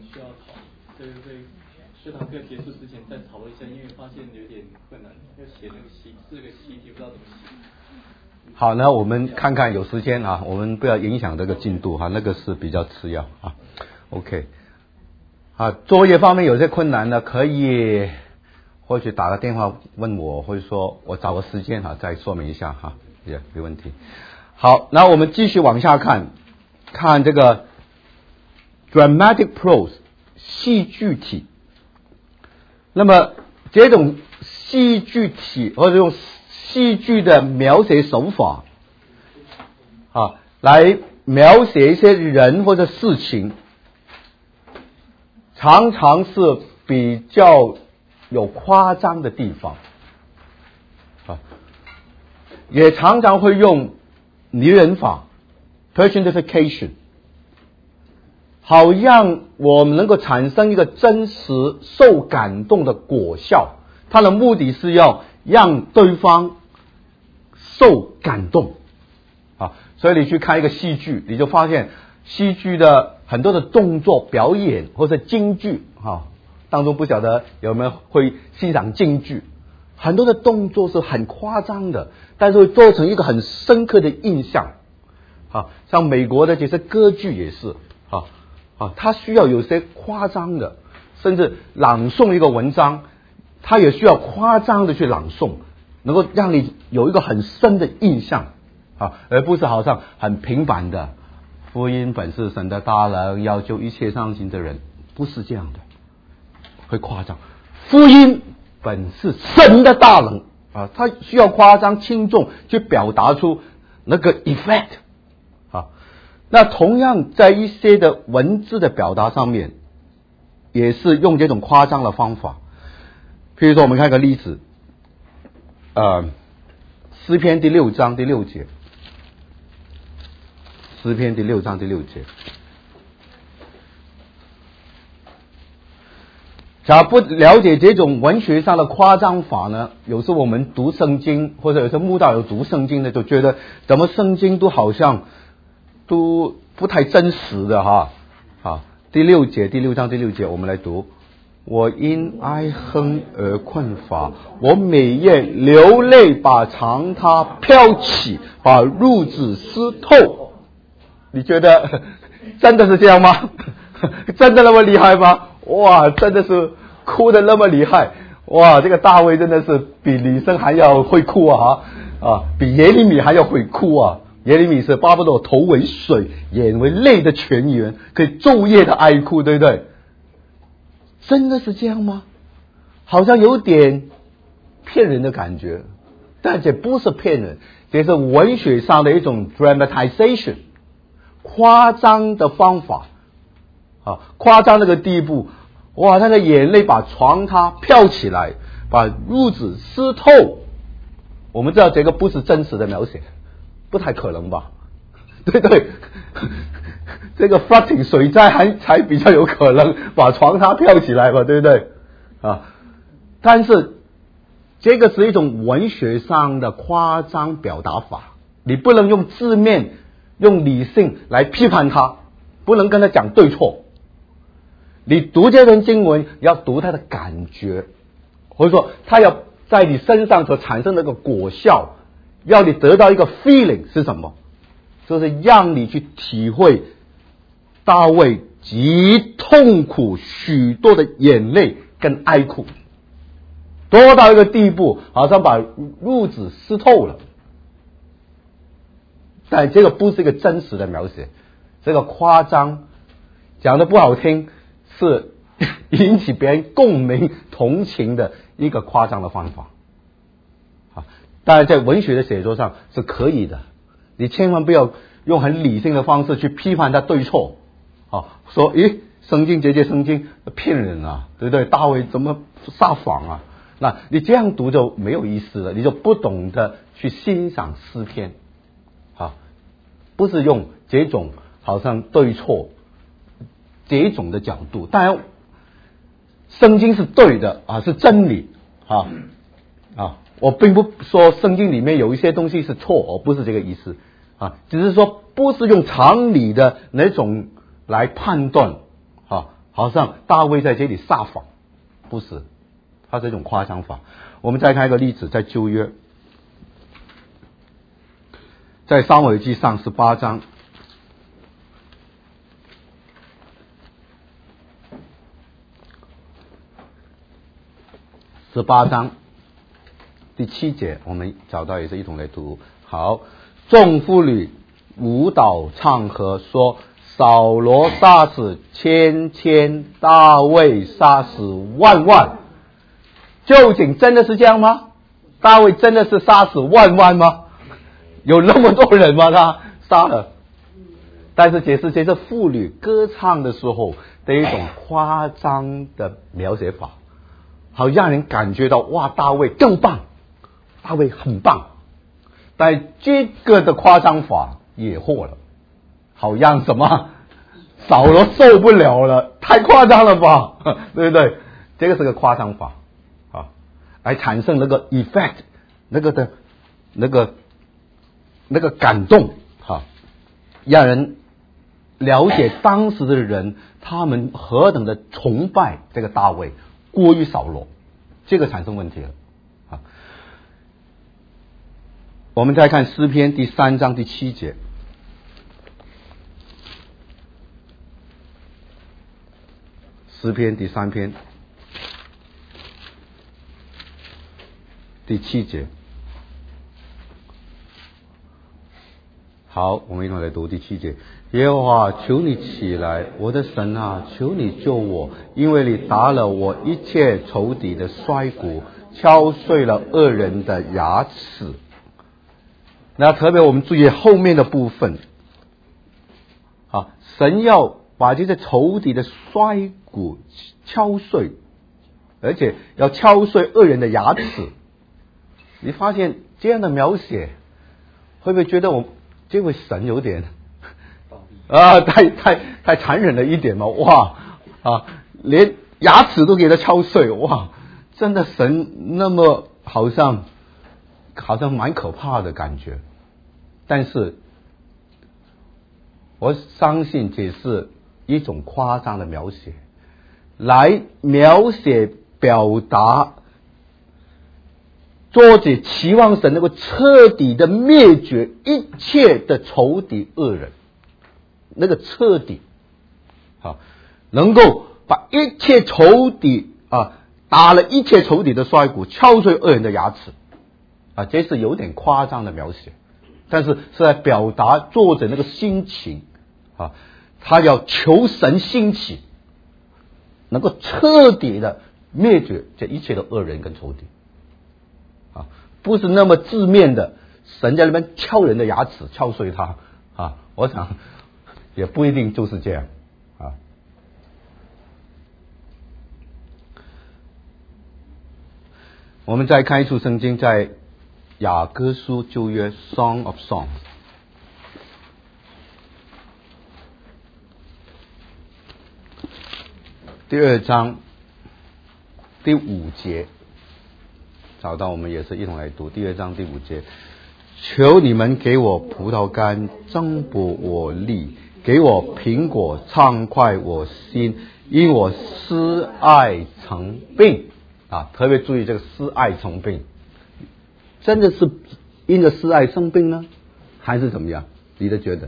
需要讨论，这堂课结束之前再讨论一下，因为发现有点困难，要写那个4个习题，不知道怎么写。 好，那我们看看有时间啊，我们不要影响这个进度哈，那个是比较次要啊。OK， 啊，作业方面有些困难呢，可以或许打个电话问我，或者说我找个时间哈再说明一下哈，也没问题。好，那我们继续往下看，看这个 dramatic prose 戏剧体。那么这种戏剧体或者用戏剧的描写手法啊，来描写一些人或者事情，常常是比较有夸张的地方啊，也常常会用拟人法 personification， 好让我们能够产生一个真实受感动的果效，它的目的是要让对方受感动啊。所以你去看一个戏剧，你就发现戏剧的很多的动作表演或者京剧当中，不晓得有没有会欣赏京剧，很多的动作是很夸张的，但是会做成一个很深刻的印象啊。像美国的这些歌剧也是它需要有些夸张的，甚至朗诵一个文章，它也需要夸张的去朗诵，能够让你有一个很深的印象而不是好像很平凡的福音本是神的大能，要救一切伤心的人，不是这样的，会夸张。福音本是神的大能它需要夸张轻重去表达出那个 effect那同样在一些的文字的表达上面，也是用这种夸张的方法。譬如说我们看个例子，诗篇第6章第6节，诗篇第6章第6节。假如不了解这种文学上的夸张法呢，有时候我们读圣经，或者有些慕道友读圣经呢，就觉得怎么圣经都好像都不太真实的第6节，第6章第6节，我们来读：我因哀恨而困乏，我每夜流泪，把长榻飘起，把褥子湿透。你觉得真的是这样吗？真的那么厉害吗？哇，真的是哭得那么厉害哇！这个大卫真的是比女生还要会哭比耶利米还要会哭耶利米是巴不得我头为水，眼为泪的泉源，可以昼夜的哀哭，对不对？真的是这样吗？好像有点骗人的感觉，但这不是骗人，这是文学上的一种 dramatization， 夸张的方法夸张那个地步，哇，他的眼泪把床榻飘起来，把褥子湿透。我们知道这个不是真实的描写，不太可能吧？对对，这个 flooding 水灾才比较有可能把床榻飘起来吧，对不对但是这个是一种文学上的夸张表达法，你不能用字面用理性来批判它，不能跟他讲对错。你读这段经文要读它的感觉，或者说它要在你身上所产生的一个果效，要你得到一个 feeling 是什么？就是让你去体会大卫极痛苦许多的眼泪跟哀哭，多到一个地步好像把褥子湿透了。但这个不是一个真实的描写，这个夸张讲得不好听，是引起别人共鸣同情的一个夸张的方法当然在文学的写作上是可以的，你千万不要用很理性的方式去批判它对错说圣经节圣经骗人对不对？大卫怎么撒谎那你这样读就没有意思了，你就不懂得去欣赏诗篇不是用这种好像对错这种的角度。当然圣经是对的是真理我并不说圣经里面有一些东西是错不是这个意思只是说不是用常理的那种来判断好像大卫在这里撒谎，不是，他这种夸张法。我们再看一个例子，在旧约，在撒母耳记上18章18章第7节，我们找到也是一同来读。好，众妇女舞蹈唱和，说扫罗杀死千千，大卫杀死万万。究竟真的是这样吗？大卫真的是杀死万万吗？有那么多人吗？他杀了。但是解释这是妇女歌唱的时候的一种夸张的描写法，好让人感觉到哇，大卫更棒，大卫很棒。但这个的夸张法也祸了，好让什么扫罗受不了了，太夸张了吧，对不对？这个是个夸张法啊，来产生那个 effect， 那个感动啊，让人了解当时的人他们何等的崇拜这个大卫，过于扫罗，这个产生问题了啊。我们再看诗篇第3章第7节。诗篇第3篇第7节。好，我们一同来读第7节。耶和华，求你起来，我的神啊，求你救我，因为你打了我一切仇敌的摔骨，敲碎了恶人的牙齿。那特别我们注意后面的部分啊，神要把这些仇敌的摔骨敲碎，而且要敲碎恶人的牙齿。你发现这样的描写，会不会觉得我这位神有点太残忍了一点嘛？哇啊，连牙齿都给他敲碎，哇，真的神那么好像蛮可怕的感觉。但是我相信这是一种夸张的描写，来描写表达作者期望神能够彻底的灭绝一切的仇敌恶人，那个彻底啊，能够把一切仇敌啊，打了一切仇敌的摔骨，敲碎恶人的牙齿啊，这是有点夸张的描写，但是是在表达作者那个心情啊，他要求神兴起，能够彻底的灭绝这一切的恶人跟仇敌啊，不是那么字面的神在那边敲人的牙齿，敲碎他啊，我想也不一定就是这样啊。我们再看一处圣经，在雅歌书旧约 Song of Songs 第2章第5节，找到我们也是一同来读。第2章第5节，求你们给我葡萄干，增补我力，给我苹果，畅快我心，因我思爱成病啊！特别注意这个思爱成病，真的是因着思爱生病呢，还是怎么样？你的觉得？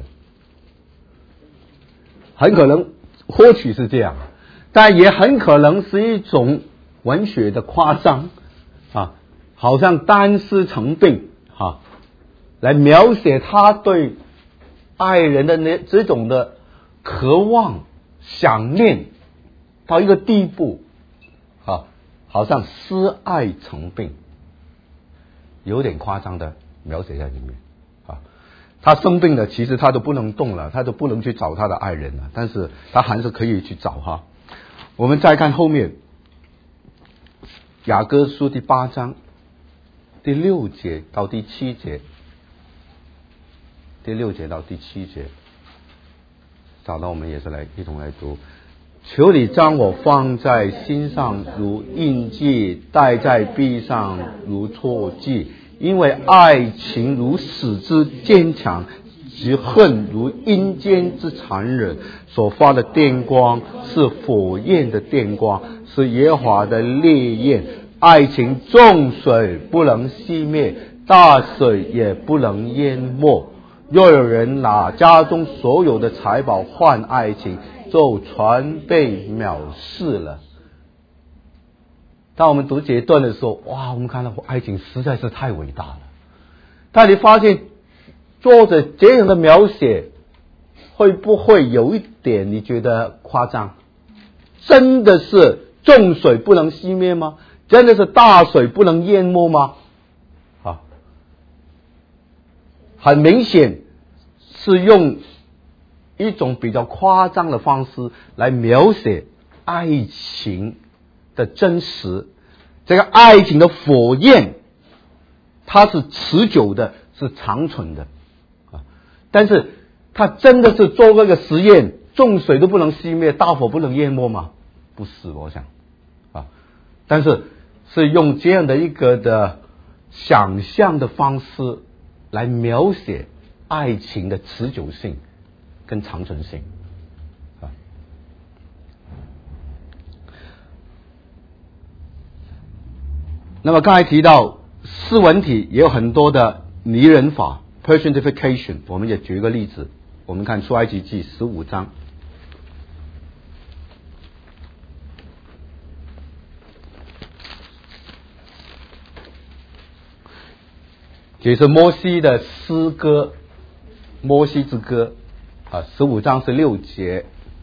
很可能或许是这样，但也很可能是一种文学的夸张啊，好像单思成病啊，来描写他对爱人的这种的渴望、想念到一个地步啊，好像思爱成病，有点夸张的描写在里面啊。他生病了，其实他都不能动了，他都不能去找他的爱人了，但是他还是可以去找哈。我们再看后面雅歌书第8章第6节到第7节，第6节到第7节，找到我们也是一同来读。求你将我放在心上如印记，戴在臂上如戳记，因为爱情如死之坚强， 其恨如阴间之残忍，所发的电光是火焰的电光，是耶和华的烈焰。爱情众水不能熄灭，大水也不能淹没。若有人拿家中所有的财宝换爱情，就全被藐视了。当我们读这一段的时候，哇，我们看到爱情实在是太伟大了。但你发现作者这样的描写，会不会有一点你觉得夸张？真的是众水不能熄灭吗？真的是大水不能淹没吗？很明显是用一种比较夸张的方式来描写爱情的真实。这个爱情的火焰，它是持久的，是长存的。但是它真的是做这个实验，众水都不能熄灭，大火不能淹没吗？不是，我想但是是用这样的一个的想象的方式来描写爱情的持久性跟长存性。那么刚才提到诗文体也有很多的拟人法 personification， 我们也举一个例子，我们看出埃及记15章。这是摩西的诗歌，摩西之歌15章是6节。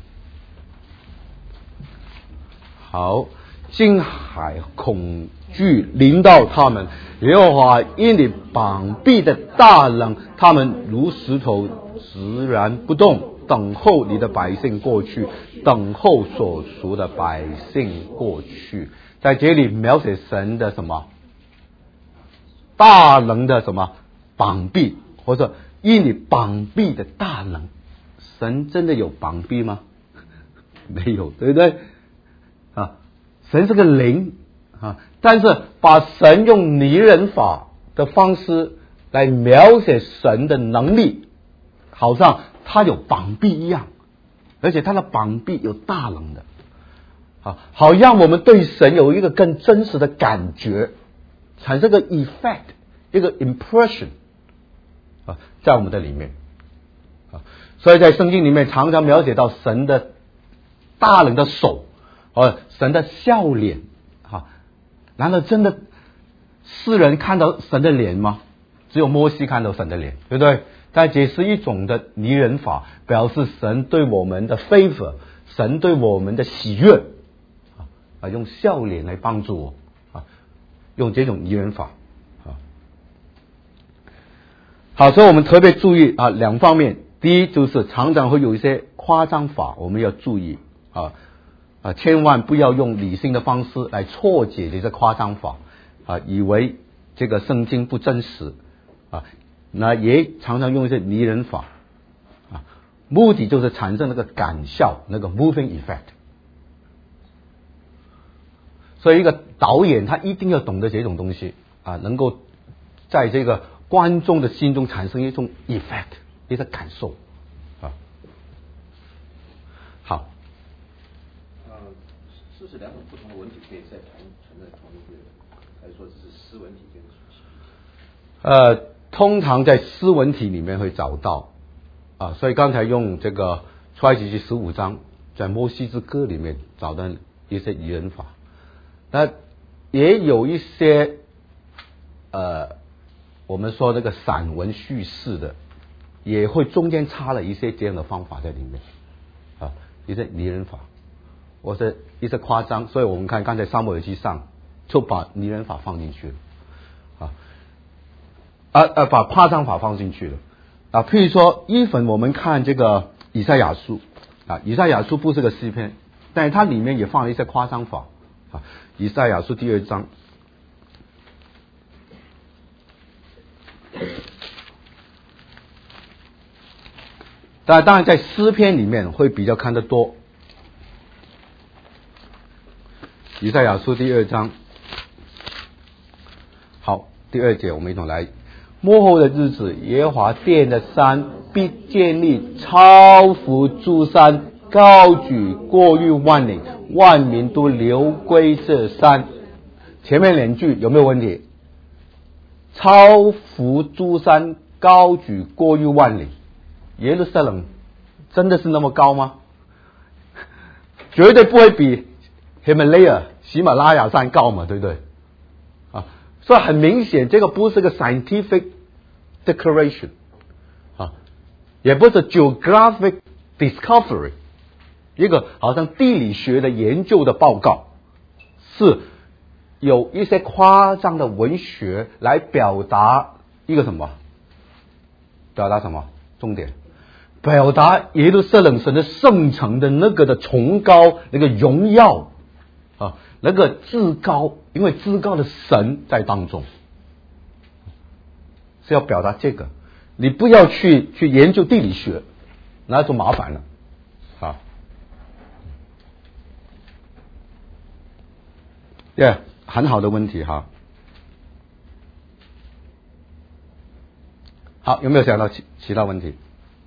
好，惊骇恐惧临到他们，耶和华因你膀臂的大能，他们如石头直然不动，等候你的百姓过去，等候所属的百姓过去。在这里描写神的什么大能的什么膀臂，或者因你膀臂的大能。神真的有膀臂吗？没有，对不对神是个灵但是把神用拟人法的方式来描写神的能力，好像他有膀臂一样，而且他的膀臂有大能的好让我们对神有一个更真实的感觉，产生个 effect， 一个 impression在我们的里面所以在圣经里面常常描写到神的大能的手神的笑脸难道真的世人看到神的脸吗？只有摩西看到神的脸，对不对？但这是一种的拟人法，表示神对我们的 favor， 神对我们的喜悦用笑脸来帮助我用这种拟人法好，所以我们特别注意两方面。第一就是常常会有一些夸张法，我们要注意千万不要用理性的方式来错解这些夸张法以为这个圣经不真实那也常常用一些拟人法目的就是产生那个感效，那个 moving effect。所以一个导演他一定要懂得这种东西能够在这个观众的心中产生一种 effect， 一个感受好。 是不是两种不同的文体可以在存在同一个，还是说只是诗文体跟书写？ 通常在诗文体里面会找到所以刚才用这个出埃及记15章，在摩西之歌里面找到一些拟人法。那也有一些我们说这个散文叙事的，也会中间插了一些这样的方法在里面一些拟人法或者一些夸张。所以我们看刚才撒母耳记上就把拟人法放进去了把夸张法放进去了譬如说even我们看这个以赛亚书以赛亚书不是个诗篇，但是它里面也放了一些夸张法以赛亚书第2章当然在诗篇里面会比较看得多。以赛亚书第2章好，第2节我们一同来。 末后的日子，耶和华殿的山必建立，超乎诸山，高举过于万岭，万民都流归这山。前面两句有没有问题？超乎诸山，高举过于万岭。耶路撒冷真的是那么高吗？绝对不会比喜马拉雅山高嘛，对不对？啊，所以很明显，这个不是个 scientific declaration 啊，也不是 geographic discovery， 一个好像地理学的研究的报告，是有一些夸张的文学来表达一个什么？表达什么？重点，表达耶路撒冷神的圣城的那个的崇高，那个荣耀啊，那个至高，因为至高的神在当中，是要表达这个。你不要去研究地理学，那就麻烦了啊。对，很好的问题哈。好，有没有想到其他问题？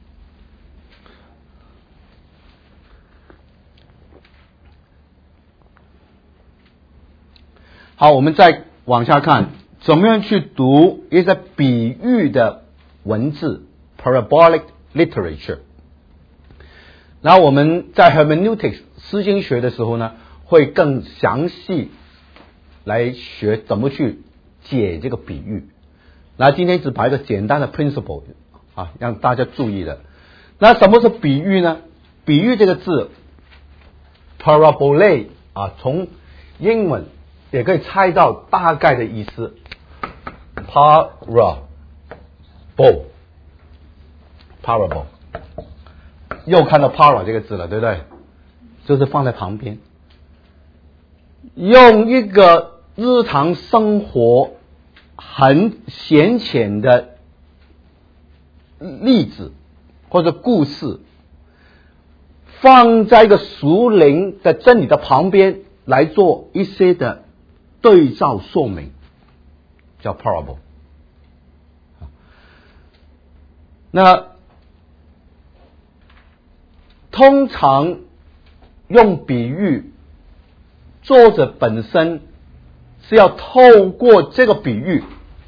好，我们再往下看，怎么样去读一些比喻的文字 （parabolic literature）。然后我们在 hermeneutics 诗经学的时候呢，会更详细来学怎么去解这个比喻。那今天只把一个简单的 principle 啊，让大家注意的。那什么是比喻呢？比喻这个字 parabole 啊，从英文也可以猜到大概的意思。parable 又看到 para 这个字了，对不对？就是放在旁边，用一个日常生活很浅浅的例子或者故事，放在一个属灵的真理的旁边来做一些的对照说明，叫 parable。那通常用比喻，作者本身是要透过这个比喻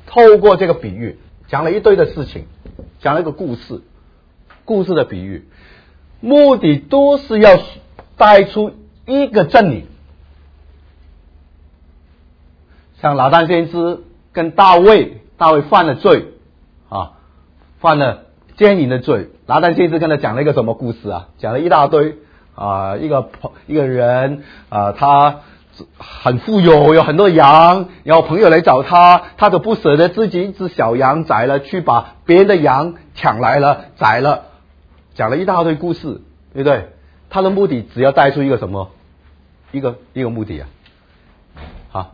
讲了一堆的事情，讲了一个故事的比喻，目的都是要带出一个真理。像拿但先知跟大卫犯了罪啊，犯了奸淫的罪。拿但先知跟他讲了一个什么故事啊？讲了一大堆啊，一个人啊，他很富有，有很多羊，然后朋友来找他，他都不舍得自己一只小羊宰了，去把别人的羊抢来了宰了，讲了一大堆故事，对不对？他的目的只要带出一个什么？一个目的啊，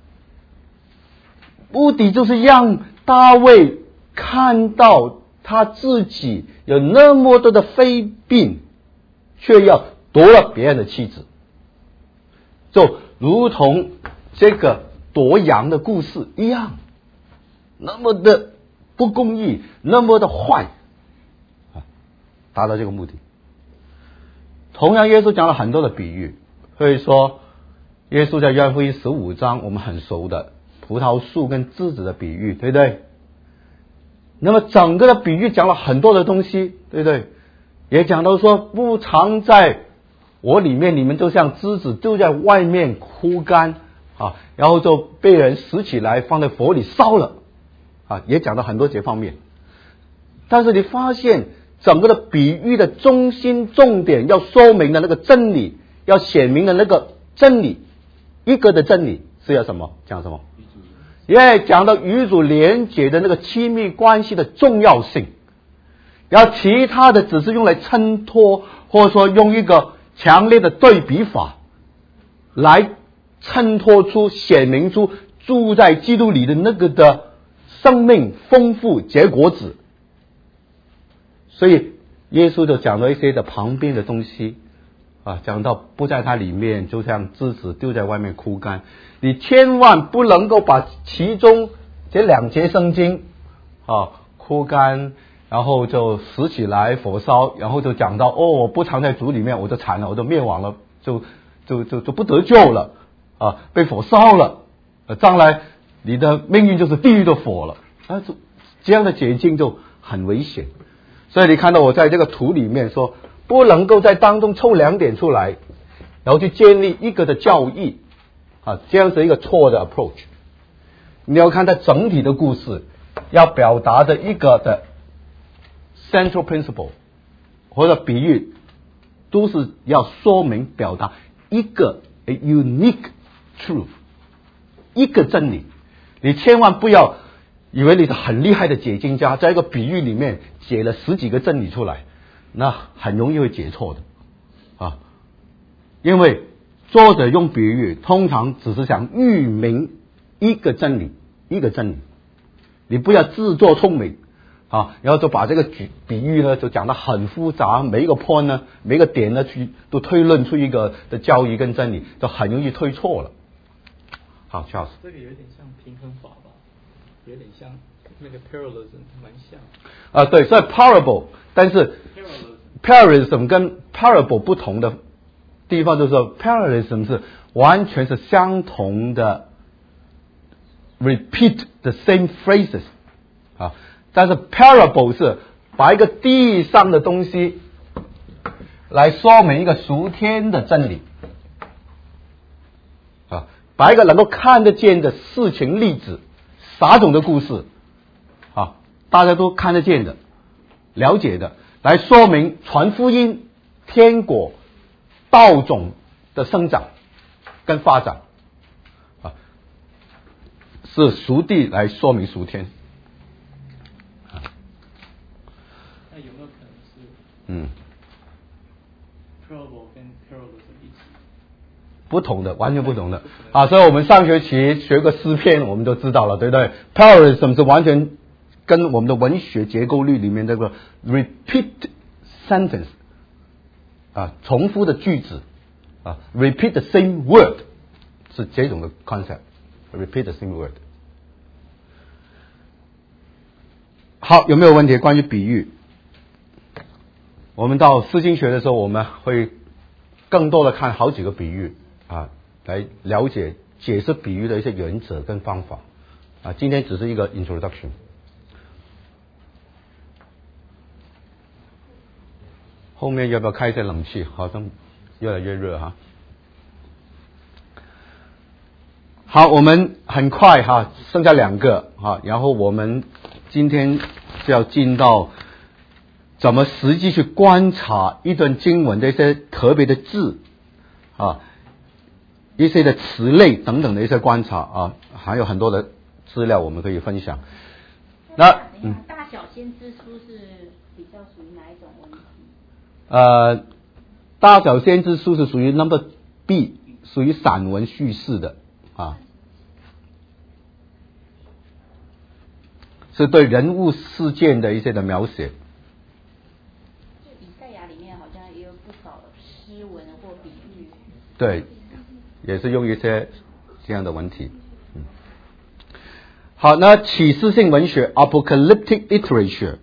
目的就是让大卫看到他自己有那么多的非病，却要夺了别人的妻子，就如同这个夺羊的故事一样，那么的不公义，那么的坏，达到这个目的。同样，耶稣讲了很多的比喻，所以说耶稣在约翰福音15章我们很熟的葡萄树跟枝子的比喻，对不对？那么整个的比喻讲了很多的东西，对不对？也讲到说，不常在我里面，你们就像枝子丢在外面枯干啊，然后就被人拾起来放在火里烧了啊，也讲到很多这方面。但是你发现整个的比喻的中心重点要说明的那个真理，要显明的那个真理，一个的真理是要什么？讲什么？也讲到与主连结的那个亲密关系的重要性，然后其他的只是用来衬托，或者说用一个强烈的对比法来衬托出、显明出住在基督里的那个的生命丰富结果子。所以耶稣就讲了一些的旁边的东西啊，讲到不在它里面，就像枝子丢在外面枯干。你千万不能够把其中这2节圣经枯干，然后就死起来火烧，然后就讲到我不藏在主里面，我就惨了，我就灭亡了，就不得救了被火烧了，将来你的命运就是地狱的火了这样的解经就很危险。所以你看到我在这个图里面说，不能够在当中抽2点出来，然后去建立一个的教义这样是一个错的 approach。你要看它整体的故事，要表达的一个的 central principle 或者比喻，都是要说明表达一个 a unique truth， 一个真理。你千万不要以为你是很厉害的解经家，在一个比喻里面解了10几个真理出来，那很容易会解错的因为作者用比喻通常只是想喻明一个真理，你不要自作聪明然后就把这个比喻呢就讲得很复杂，每一个 point 呢，每一个点呢都推论出一个的教义跟真理，就很容易推错了。好 Charles， 这个有点像平衡法吧，有点像那个 parallelism， 蛮像对，所以 parable， 但是 parallelism 跟 parable 不同的地方就是说 parallelism 是完全是相同的 repeat the same phrases但是 parable 是把一个地上的东西来说明一个属天的真理把一个能够看得见的事情例子，撒种的故事大家都看得见的了解的，来说明传福音天国道种的生长跟发展是属地来说明属天那有没有可能是parable 跟 parallelism 一起不同的，完全不同的所以我们上学期学个诗篇我们就知道了，对不对？ parallelism 是完全跟我们的文学结构律里面这个 repeat sentence重复的句子repeat the same word 是这种的 concept， repeat the same word。 好，有没有问题关于比喻？我们到诗经学的时候，我们会更多的看好几个比喻来了解解释比喻的一些原则跟方法今天只是一个 introduction。后面要不要开一些冷气？好像越来越热好，我们很快剩下2个然后我们今天就要进到怎么实际去观察一段经文的一些特别的字一些的词类等等的一些观察还有很多的资料我们可以分享。那大小先知书是比较属于哪一种文体？ 大小先知书是属于 number B， 属于散文叙事的是对人物事件的一些的描写。 以赛亚里面好像也有不少诗文或比喻。 对，也是用一些这样的文体。好，那启示性文学 apocalyptic literature，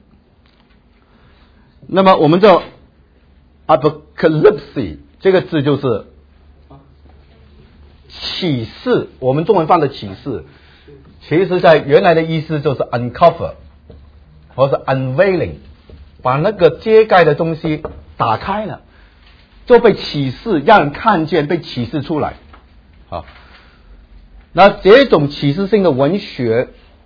那么我们这 apocalypse 这个字就是启示，我们中文翻的启示，其实在原来的意思就是 uncover 或是 unveiling， 把那个揭盖的东西打开了，就被启示，让人看见，被启示出来那这种启示性的文学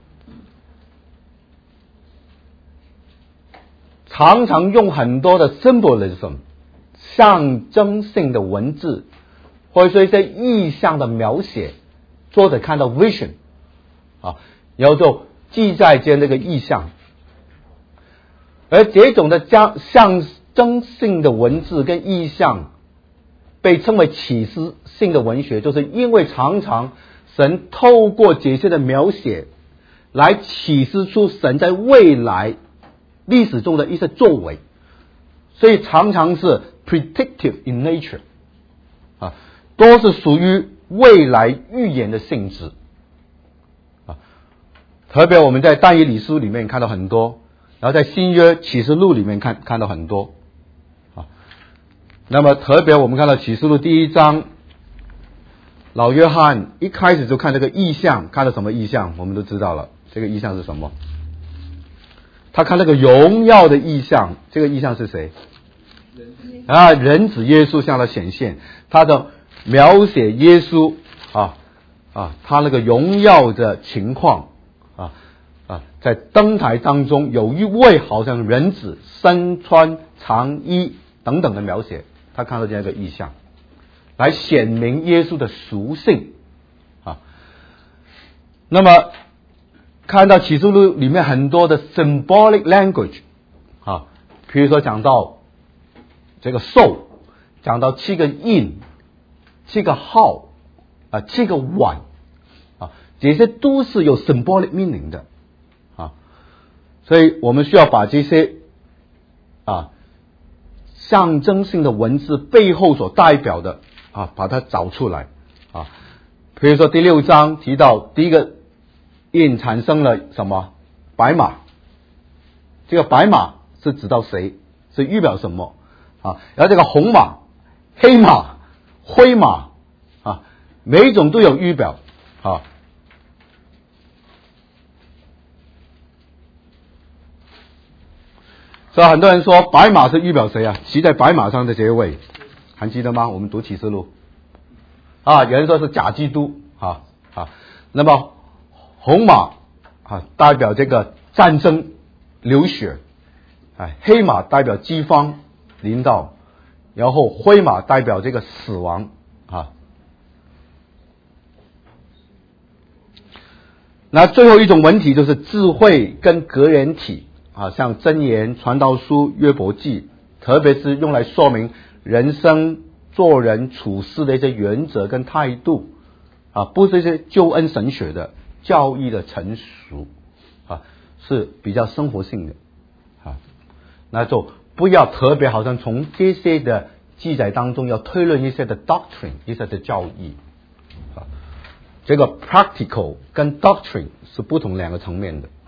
常常用很多的 symbolism 象征性的文字，或者说一些意象的描写，作者看到 vision然后就记载这个意象。而这种的象征性的文字跟意象被称为启示性的文学，就是因为常常神透过这些的描写来启示出神在未来历史中的一些作为，所以常常是 predictive in nature 都是属于未来预言的性质特别我们在但以理书里面看到很多，然后在新约启示录里面看到很多啊。那么特别我们看到启示录第1章，老约翰一开始就看这个异象，看到什么异象我们都知道了，这个异象是什么？他看那个荣耀的异象，这个异象是谁？人子耶稣向他显现，他的描写耶稣他那个荣耀的情况在灯台当中有一位好像人子身穿长衣等等的描写，他看到这样一个异象，来显明耶稣的属性那么看到启示录里面很多的 symbolic language 比如说讲到这个兽，讲到7个印、7个号7个碗这些都是有 symbolic meaning 的所以我们需要把这些象征性的文字背后所代表的把它找出来比如说第6章提到第一个印产生了什么？白马，这个白马是指到谁？是预表什么然后这个红马、黑马、灰马每一种都有预表所以很多人说白马是预表谁骑在白马上的这一位还记得吗？我们读启示录有人说是假基督那么红马代表这个战争流血黑马代表饥荒临到，然后灰马代表这个死亡那最后一种文体就是智慧跟格言体像箴言、传道书、约伯记，特别是用来说明人生做人处事的一些原则跟态度不是一些救恩神学的教义的成熟是比较生活性的那就不要特别好像从这些的记载当中要推论一些的 doctrine 一些的教义这个 practical 跟 doctrine 是不同两个层面的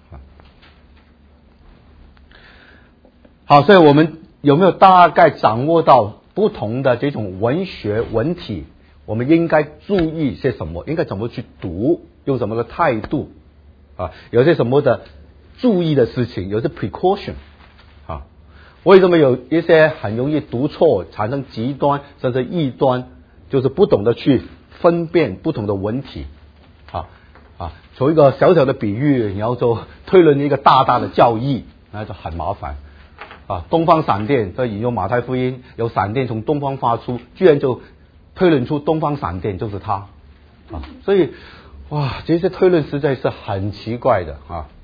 好，所以我们有没有大概掌握到不同的这种文学文体，我们应该注意些什么，应该怎么去读，用什么的态度有些什么的注意的事情，有些 precaution为什么有一些很容易读错，产生极端甚至异端，就是不懂得去分辨不同的文体从一个小小的比喻，然后就推论一个大大的教义，那就很麻烦东方闪电，这引用马太福音，有闪电从东方发出，居然就推论出东方闪电就是他所以这些推论实在是很奇怪的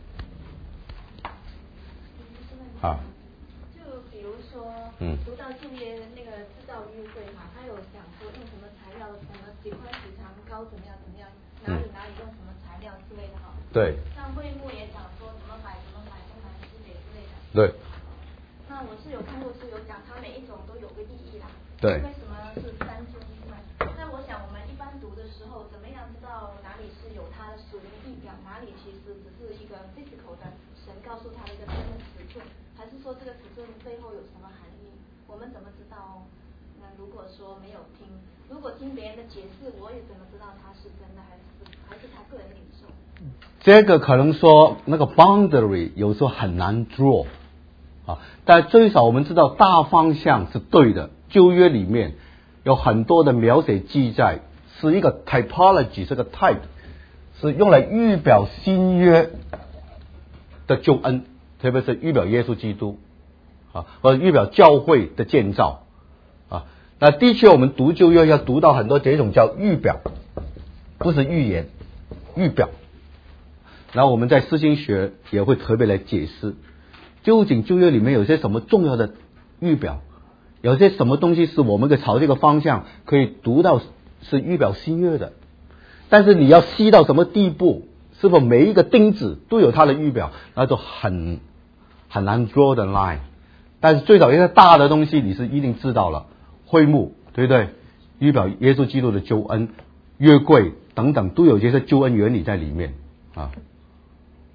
就比如说读到旧约那个制造约柜他有讲说用什么材料，什么几宽几长高怎么样怎么样，哪里用什么材料之类的对， 像会幕也讲说怎么买东南西北之类的对， 那我是有看过是有讲它每一种都有个意义啦对， 为什么是3尊1万？那我想我们一般读的时候怎么样知道哪里是有它的属灵意表，哪里其实只是一个 physical 的神告诉他的一个真的尺寸，还是说这个尺寸背后有什么含义？我们怎么知道？那如果说没有听，如果听别人的解释，我也怎么知道它是真的还是他个人领受？ 这个可能说那个 boundary 有时候很难 draw但最少我们知道大方向是对的。旧约里面有很多的描写记载是一个 typology， 这个 type 是用来预表新约的救恩，特别是预表耶稣基督或者预表教会的建造那的确我们读旧约要读到很多这种叫预表，不是预言，预表。然后我们在诗经学也会特别来解释究竟旧约里面有些什么重要的预表，有些什么东西是我们可以朝这个方向可以读到是预表新约的，但是你要细到什么地步，是否每一个钉子都有它的预表，那就很难 draw the line。 但是最少一些大的东西你是一定知道了，会幕对不对，预表耶稣基督的救恩，约柜等等都有这些救恩原理在里面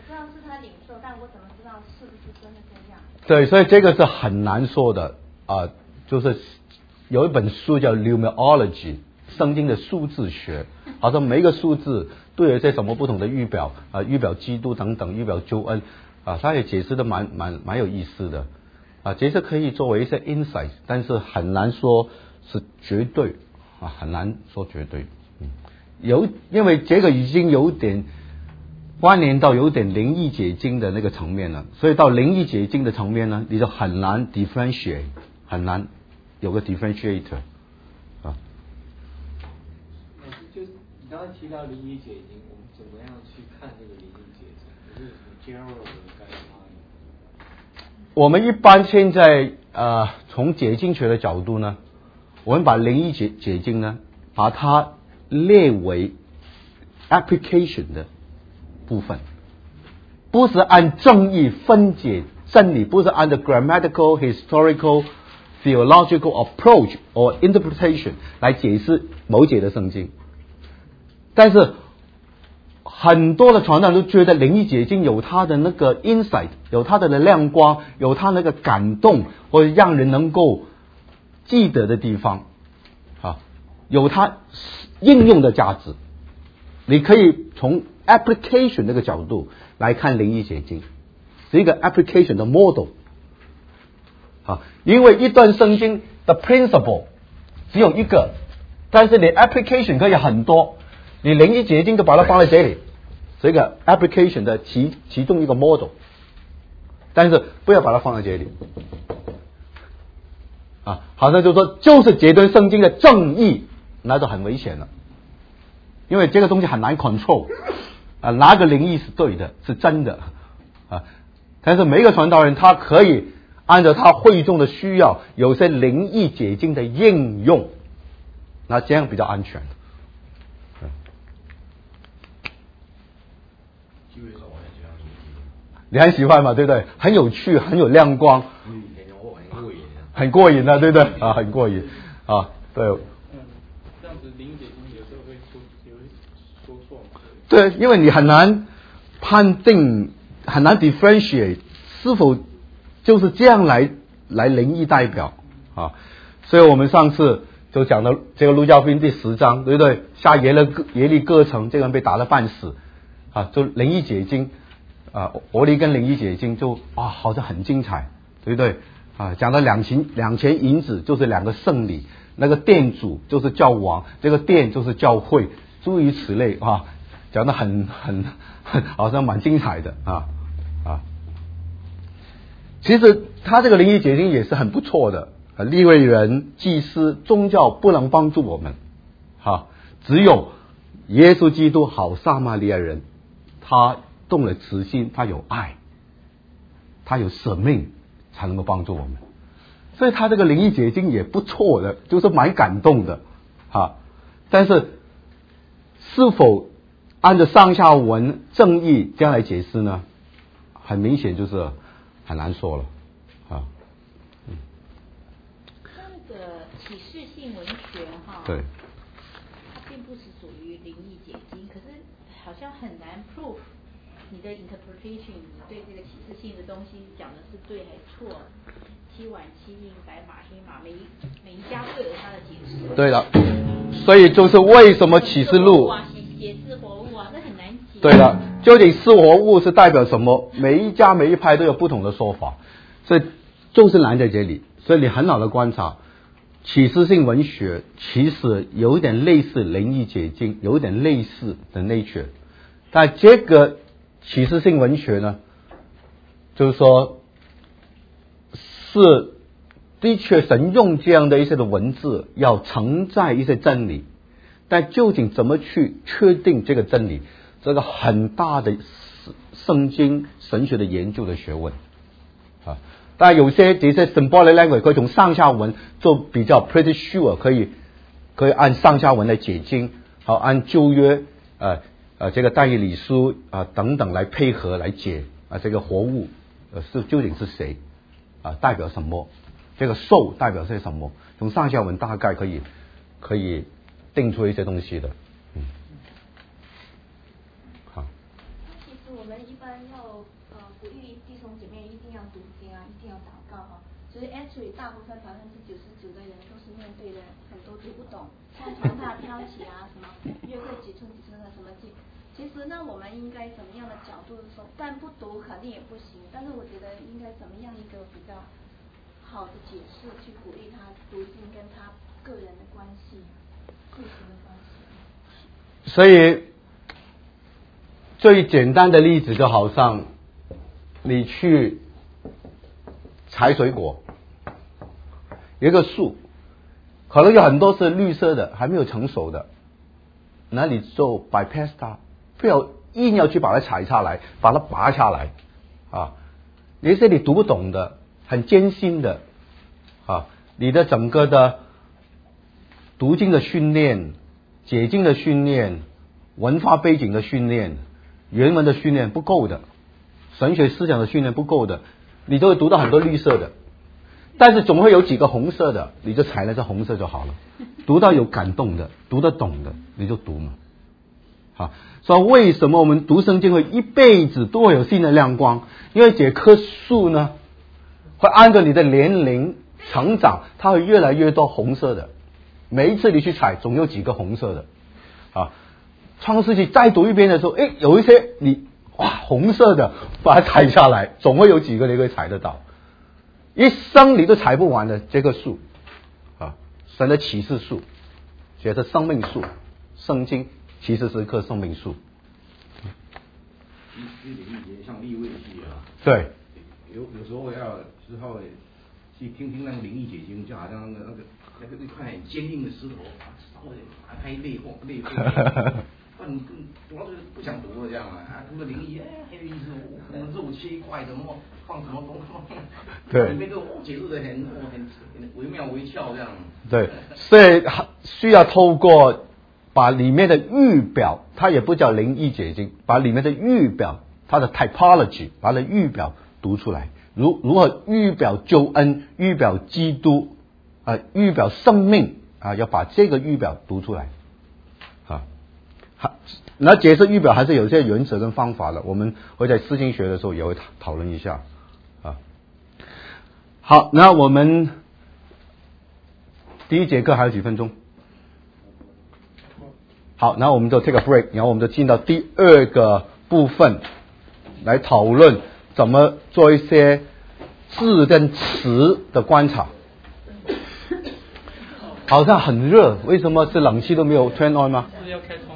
知道是他领受，但我怎么知道是不是真的这样？ 对，所以这个是很难说的就是有一本书叫 Numerology， 圣经的数字学，好像每一个数字都有一些什么不同的预表预表基督等等，预表救恩他也解释的蛮有意思的这些可以作为一些 insight， 但是很难说是绝对很难说绝对。因为这个已经有点关联到有点灵异解经的那个层面了，所以到灵异解经的层面呢，你就很难 differentiate， 很难有个 differentiator 就是你刚才提到灵异解经，我们怎么样去看这个灵异解经？有什么 general 的guideline？ 我们一般现在从解经学的角度呢，我们把灵异解经呢，把它列为 application 的部分，不是按正义分解真理，不是按照 grammatical, historical, theological approach or interpretation 来解释某节的圣经。但是很多的传道人都觉得灵异解经有它的那个 insight， 有它的亮光，有它那个感动，或者让人能够记得的地方有它应用的价值。你可以从 application 这个角度来看灵异解经，是一个 application 的 model 因为一段圣经的 principle 只有一个，但是你 application 可以很多，你灵异解经就把它放在这里，是一个 application 的其中一个 model， 但是不要把它放在这里好像就说就是这段圣经的正义，那就很危险了，因为这个东西很难 control 哪个灵异是对的，是真的但是每一个传道人他可以按照他会众的需要，有些灵异解经的应用，那这样比较安全。你很喜欢嘛，对不对？很有趣，很有亮光，很过瘾的，对不对很过瘾对。 这样子灵异解经有时候会说错嘛？ 对，因为你很难判定，很难 differentiate 是否就是这样来灵异代表所以我们上次就讲到这个路加福音第10章，对不对？下耶利哥城，这个人被打得半死就灵异解经俄利跟灵异解经就好像很精彩，对不对讲到2000银子就是2个圣礼，那个殿主就是教皇，这个殿就是教会，诸如此类讲得很好像蛮精彩的其实他这个灵异解经也是很不错的利未人、祭司、宗教不能帮助我们只有耶稣基督好撒玛利亚人，他动了慈心，他有爱，他有舍命，才能够帮助我们。所以他这个灵异解经也不错的，就是蛮感动的但是是否按照上下文正义这样来解释呢？很明显就是很难说了那个启示性文学对， 它并不是属于灵异解经，可是好像很难 proof 你的 interpretation， 你对这个启示性的东西讲的是对还是错，七碗七印白马黑马，每一家都有它的解释。 对了，所以就是为什么启示录写是活物这很难解。 对了，究竟是活物是代表什么？每一家每一派都有不同的说法，所以就是难在这里。所以你很好的观察，启示性文学其实有一点类似灵异解经，有一点类似的 nature， 但这个启示性文学呢，就是说是的确神用这样的一些的文字要承载一些真理，但究竟怎么去确定这个真理，这个很大的圣经神学的研究的学问但有些这些 symbolic language 可以从上下文做比较 pretty sure， 可以按上下文来解经，按旧约这个但以理书等等来配合来解这个活物是究竟是谁代表什么，这个兽代表些什么，从上下文大概可以定出一些东西的好。其实我们一般般要鼓励弟兄姐妹一定要读经啊，一定要祷告哈。其实 actually 大部分99%的人都是面对的很多读不懂，像床榻飘起啊，什么约会几寸的什么经。其实呢，我们应该怎么样的角度说，但不读肯定也不行，但是我觉得应该怎么样一个比较好的解释去鼓励他读经跟他个人的关系，事情的关系。 所以最简单的例子就好像你去采水果，有一个树，可能有很多是绿色的，还没有成熟的，那你就 bypass 它，不要硬要去把它采下来，把它拔下来啊！有一些你读不懂的，很艰辛的啊，你的整个的读经的训练、解经的训练、文化背景的训练、原文的训练不够的，神学思想的训练不够的，你都会读到很多绿色的，但是总会有几个红色的，你就采了这红色就好了。读到有感动的，读得懂的，你就读嘛。好，所以为什么我们读圣经会一辈子都会有新的亮光？因为这棵树呢，会按照你的年龄成长，它会越来越多红色的。每一次你去采，总有几个红色的。啊，创世纪再读一遍的时候，有一些你红色的，把它采下来，总会有几个你可以采得到。一生你都采不完的这棵树啊，神的启示树，写的生命树，圣经其实是一棵生命树。 像立位记啊， 对， 有时候之后去听听那个灵异解经，就好像那个一块很坚硬的石头，稍微打开泪崩。你读到这个不想读了这样啊，读了灵异，还有意思，什么肉切块的，放什么东西， 对， 里面都解释的很惟妙惟肖这样。 对，所以需要透过把里面的预表，它也不叫灵异解经，把里面的预表，它的 typology， 把它的预表读出来，如何预表救恩，预表基督，预表生命啊，要把这个预表读出来。那解释预表还是有些原则跟方法的，我们会在思经学的时候也会讨论一下啊。好，那我们第一节课还有几分钟？好，那我们就 take a break， 然后我们就进到第二个部分来讨论怎么做一些字跟词的观察。好像很热，为什么是冷气都没有 turn on 吗？ 是要开窗